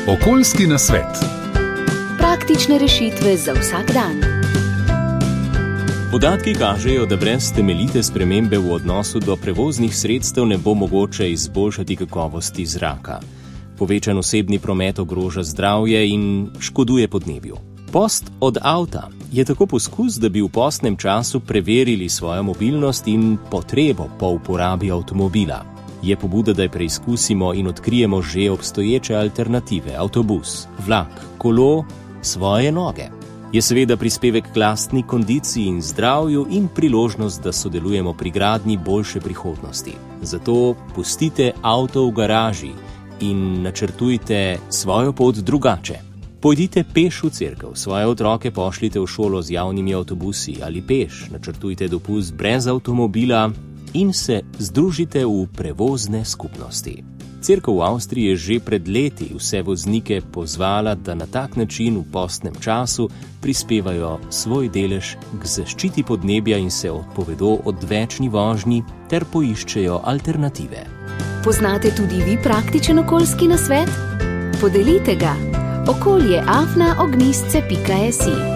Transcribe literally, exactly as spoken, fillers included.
Okoljski nasvet. Praktične rešitve za vsak dan. Podatki kažejo, da brez temeljite spremembe v odnosu do prevoznih sredstev ne bo mogoče izboljšati kakovosti zraka. Povečan osebni promet ogroža zdravje in škoduje podnebju. Post od avta je tako poskus, da bi v postnem času preverili svojo mobilnost in potrebo po uporabi avtomobila. Je pobuda, da preizkusimo in odkrijemo že obstoječe alternative, avtobus, vlak, kolo, svoje noge. Je seveda prispevek k lastni kondiciji in zdravju in priložnost, da sodelujemo pri gradnji boljše prihodnosti. Zato pustite avto v garaži in načrtujte svojo pot drugače. Pojdite peš v cerkev, svoje otroke pošljite v šolo z javnimi avtobusi ali peš, načrtujte dopust brez avtomobila in se združite v prevozne skupnosti. Cerkev v Avstriji je že pred leti vse voznike pozvala, da na tak način v postnem času prispevajo svoj delež k zaščiti podnebja in se odpovedo odvečni vožnji ter poiščejo alternative. Poznate tudi vi praktičen okoljski nasvet? Podelite ga. okolje afna ognjišče pika si